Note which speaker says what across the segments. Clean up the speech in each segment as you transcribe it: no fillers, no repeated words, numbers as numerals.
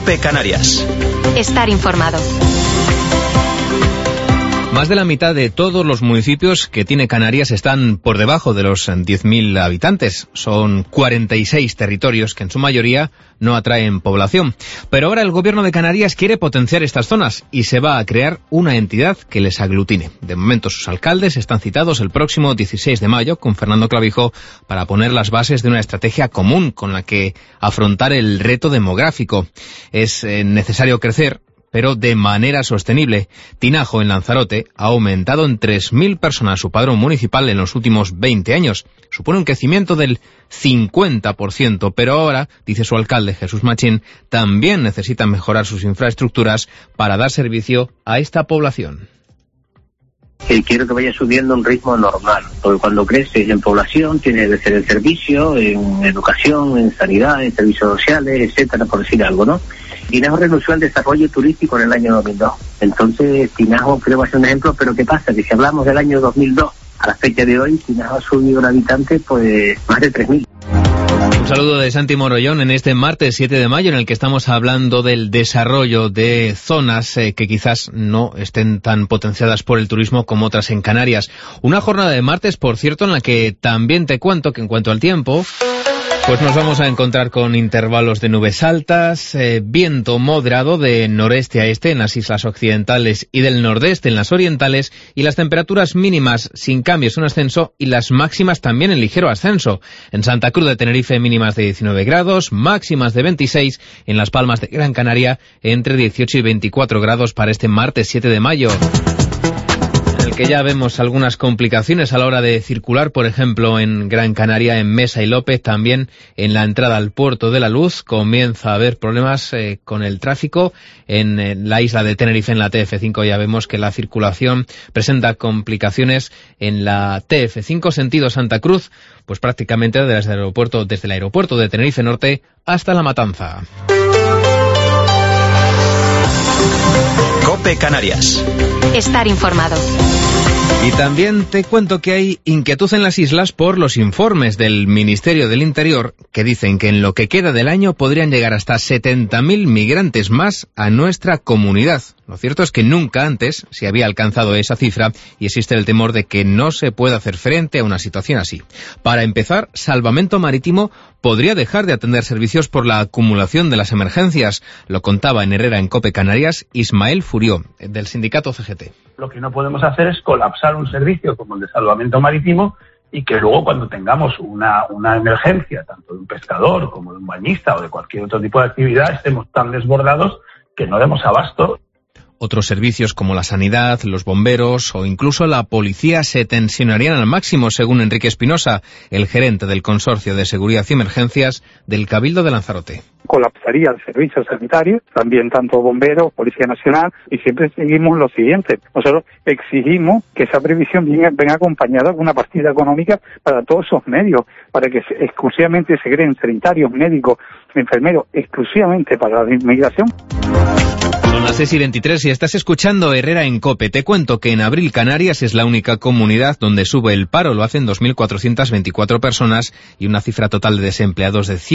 Speaker 1: COPE Canarias.
Speaker 2: Estar informado.
Speaker 3: Más de la mitad de todos los municipios que tiene Canarias están por debajo de los 10.000 habitantes. Son 46 territorios que en su mayoría no atraen población. Pero ahora el Gobierno de Canarias quiere potenciar estas zonas y se va a crear una entidad que les aglutine. De momento sus alcaldes están citados el próximo 16 de mayo con Fernando Clavijo para poner las bases de una estrategia común con la que afrontar el reto demográfico. Es necesario crecer, pero de manera sostenible. Tinajo, en Lanzarote, ha aumentado en 3.000 personas su padrón municipal en los últimos 20 años. Supone un crecimiento del 50%, pero ahora, dice su alcalde Jesús Machín, también necesitan mejorar sus infraestructuras para dar servicio a esta población.
Speaker 4: Quiero que vaya subiendo a un ritmo normal, porque cuando creces en población tienes que ser en servicio, en educación, en sanidad, en servicios sociales, etcétera, por decir algo, ¿no? Tinajo renunció al desarrollo turístico en el año 2002. Entonces, Tinajo creo va a ser un ejemplo, pero ¿qué pasa? Que si hablamos del año 2002 a la fecha de hoy, Tinajo ha subido en habitantes pues más de 3.000.
Speaker 3: Un saludo de Santi Morollón en este martes 7 de mayo en el que estamos hablando del desarrollo de zonas que quizás no estén tan potenciadas por el turismo como otras en Canarias. Una jornada de martes, por cierto, en la que también te cuento que en cuanto al tiempo, pues nos vamos a encontrar con intervalos de nubes altas, viento moderado de noreste a este en las islas occidentales y del nordeste en las orientales, y las temperaturas mínimas sin cambios en ascenso y las máximas también en ligero ascenso. En Santa Cruz de Tenerife mínimas de 19 grados, máximas de 26, en Las Palmas de Gran Canaria entre 18 y 24 grados para este martes 7 de mayo. Que ya vemos algunas complicaciones a la hora de circular, por ejemplo, en Gran Canaria, en Mesa y López, también en la entrada al Puerto de la Luz. Comienza a haber problemas con el tráfico. En la isla de Tenerife, en la TF5, ya vemos que la circulación presenta complicaciones en la TF5, sentido Santa Cruz, pues prácticamente desde el aeropuerto de Tenerife Norte hasta La Matanza.
Speaker 1: COPE Canarias.
Speaker 2: Estar informado.
Speaker 3: Y también te cuento que hay inquietud en las islas por los informes del Ministerio del Interior que dicen que en lo que queda del año podrían llegar hasta 70.000 migrantes más a nuestra comunidad. Lo cierto es que nunca antes se había alcanzado esa cifra y existe el temor de que no se pueda hacer frente a una situación así. Para empezar, Salvamento Marítimo podría dejar de atender servicios por la acumulación de las emergencias. Lo contaba en Herrera en COPE Canarias Ismael Furió, del sindicato CGT.
Speaker 5: Lo que no podemos hacer es colapsar un servicio como el de salvamento marítimo y que luego cuando tengamos una emergencia, tanto de un pescador como de un bañista o de cualquier otro tipo de actividad, estemos tan desbordados que no demos abasto.
Speaker 3: Otros servicios como la sanidad, los bomberos o incluso la policía se tensionarían al máximo, según Enrique Espinosa, el gerente del Consorcio de Seguridad y Emergencias del Cabildo de Lanzarote.
Speaker 6: Colapsaría el servicio sanitario, también tanto bomberos, Policía Nacional, y siempre seguimos lo siguiente. Nosotros exigimos que esa previsión venga acompañada de una partida económica para todos esos medios, para que exclusivamente se creen sanitarios, médicos, enfermeros, exclusivamente para la inmigración.
Speaker 3: Son las 6:23 y estás escuchando Herrera en COPE. Te cuento que en abril Canarias es la única comunidad donde sube el paro. Lo hacen 2.424 personas y una cifra total de desempleados de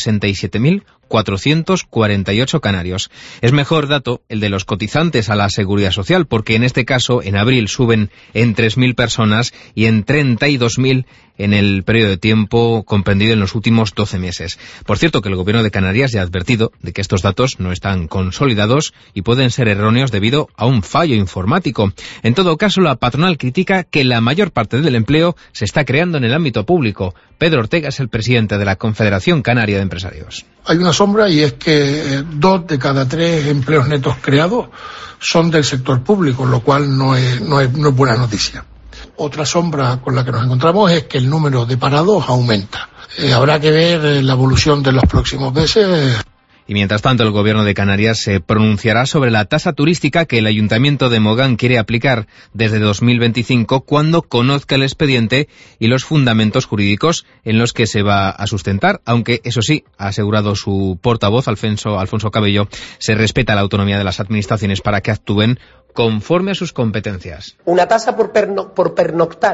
Speaker 3: 167.448 canarios. Es mejor dato el de los cotizantes a la Seguridad Social, porque en este caso en abril suben en 3.000 personas y en 32.000 en el periodo de tiempo comprendido en los últimos 12 meses. Por cierto, que el Gobierno de Canarias ya ha advertido de que estos datos no están consolidados y pueden ser erróneos debido a un fallo informático. En todo caso, la patronal critica que la mayor parte del empleo se está creando en el ámbito público. Pedro Ortega es el presidente de la Confederación Canaria de Empresarios.
Speaker 7: Hay una sombra y es que 2 de cada 3 empleos netos creados son del sector público, lo cual no es buena noticia. Otra sombra con la que nos encontramos es que el número de parados aumenta. Habrá que ver la evolución de los próximos meses.
Speaker 3: Y mientras tanto, el Gobierno de Canarias se pronunciará sobre la tasa turística que el Ayuntamiento de Mogán quiere aplicar desde 2025 cuando conozca el expediente y los fundamentos jurídicos en los que se va a sustentar, aunque, eso sí, ha asegurado su portavoz, Alfonso Cabello, se respeta la autonomía de las administraciones para que actúen conforme a sus competencias.
Speaker 8: Una tasa por pernoctar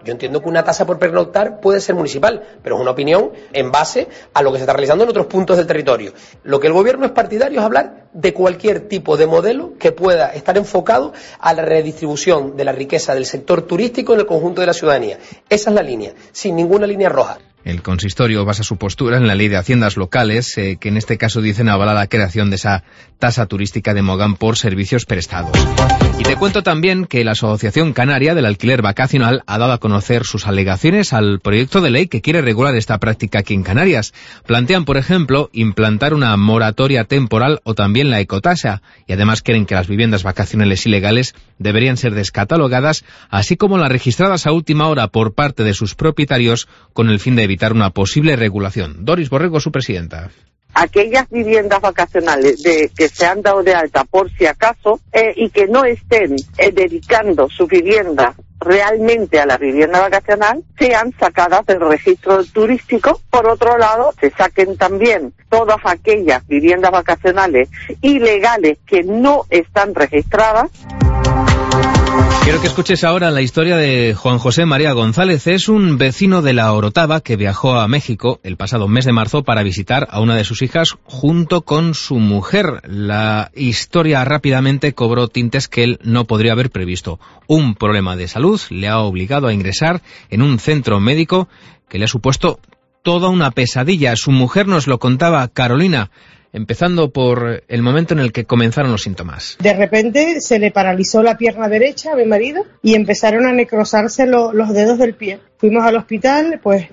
Speaker 1: Yo entiendo que una tasa por pernoctar puede ser municipal, pero es una opinión en base a lo que se está realizando en otros puntos del territorio. Lo que el gobierno es partidario es hablar de cualquier tipo de modelo que pueda estar enfocado a la redistribución de la riqueza del sector turístico en el conjunto de la ciudadanía. Esa es la línea, sin ninguna línea roja. El consistorio basa su postura en la Ley de Haciendas Locales, que en este caso dicen avala la creación de esa tasa turística de Mogán por servicios prestados. Y te cuento también que la Asociación Canaria del Alquiler Vacacional ha dado a conocer sus alegaciones al proyecto de ley que quiere regular esta práctica aquí en Canarias. Plantean, por ejemplo, implantar una moratoria temporal o también la ecotasa, y además quieren que las viviendas vacacionales ilegales deberían ser descatalogadas, así como las registradas a última hora por parte de sus propietarios, con el fin de evitar una posible regulación. Doris Borrego, su presidenta.
Speaker 8: Aquellas viviendas vacacionales que se han dado de alta por si acaso y que no estén dedicando su vivienda realmente a la vivienda vacacional, sean sacadas del registro turístico. Por otro lado, se saquen también todas aquellas viviendas vacacionales ilegales que no están registradas.
Speaker 3: Quiero que escuches ahora la historia de Juan José María González. Es un vecino de La Orotava que viajó a México el pasado mes de marzo para visitar a una de sus hijas junto con su mujer. La historia rápidamente cobró tintes que él no podría haber previsto. Un problema de salud le ha obligado a ingresar en un centro médico que le ha supuesto toda una pesadilla. Su mujer nos lo contaba, Carolina, empezando por el momento en el que comenzaron los síntomas.
Speaker 9: De repente se le paralizó la pierna derecha a mi marido y empezaron a necrosarse los dedos del pie. Fuimos al hospital, pues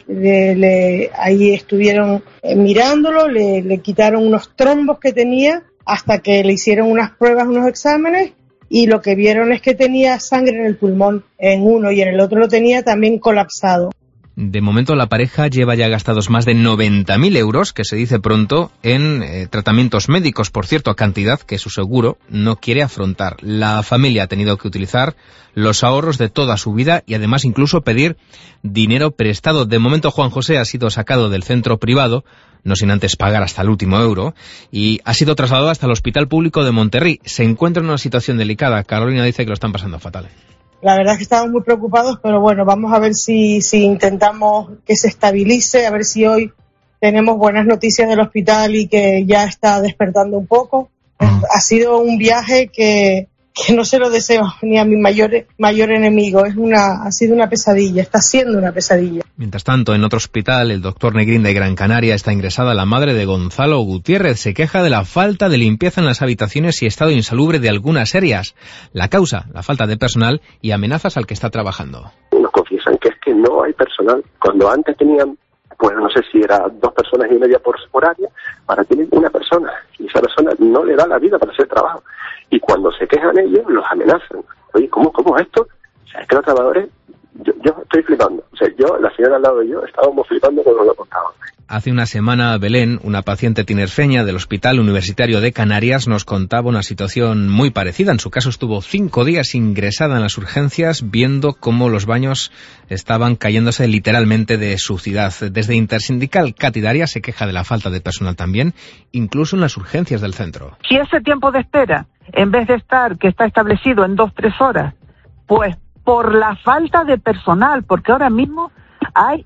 Speaker 9: ahí estuvieron mirándolo, le quitaron unos trombos que tenía hasta que le hicieron unas pruebas, unos exámenes, y lo que vieron es que tenía sangre en el pulmón, en uno, y en el otro lo tenía también colapsado.
Speaker 3: De momento la pareja lleva ya gastados más de 90.000 euros, que se dice pronto, en tratamientos médicos, por cierto, cantidad que su seguro no quiere afrontar. La familia ha tenido que utilizar los ahorros de toda su vida y además incluso pedir dinero prestado. De momento Juan José ha sido sacado del centro privado, no sin antes pagar hasta el último euro, y ha sido trasladado hasta el Hospital Público de Monterrey. Se encuentra en una situación delicada. Carolina dice que lo están pasando fatal.
Speaker 9: La verdad es que estamos muy preocupados, pero bueno, vamos a ver si intentamos que se estabilice, a ver si hoy tenemos buenas noticias del hospital y que ya está despertando un poco. Ha sido un viaje que no se lo deseo ni a mi mayor enemigo. Ha sido una pesadilla, está siendo una pesadilla.
Speaker 3: Mientras tanto, en otro hospital, el doctor Negrín de Gran Canaria, está ingresada la madre de Gonzalo Gutiérrez. Se queja de la falta de limpieza en las habitaciones y estado insalubre de algunas áreas. La causa, la falta de personal y amenazas al que está trabajando.
Speaker 10: Nos confiesan que es que no hay personal. Cuando antes tenían, pues no sé si era 2 personas y media por área, ahora tienen una persona. Y esa persona no le da la vida para hacer trabajo. Y cuando se quejan ellos, los amenazan. Oye, ¿cómo es esto? O sea, es que los trabajadores, yo estoy flipando. O sea, la señora al lado de yo, estábamos flipando cuando lo contaban.
Speaker 3: Hace una semana, Belén, una paciente tinerfeña del Hospital Universitario de Canarias, nos contaba una situación muy parecida. En su caso estuvo 5 días ingresada en las urgencias viendo cómo los baños estaban cayéndose literalmente de suciedad. Desde Intersindical Catidaria se queja de la falta de personal también, incluso en las urgencias del centro.
Speaker 11: Si ese tiempo de espera, en vez de que está establecido en 2-3 horas, pues por la falta de personal, porque ahora mismo hay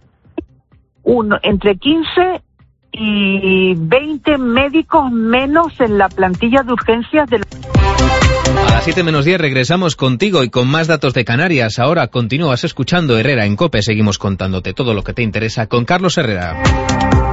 Speaker 11: entre 15 y 20 médicos menos en la plantilla de urgencias del...
Speaker 3: A las 7 menos 10 regresamos contigo y con más datos de Canarias. Ahora continúas escuchando Herrera en COPE. Seguimos contándote todo lo que te interesa con Carlos Herrera.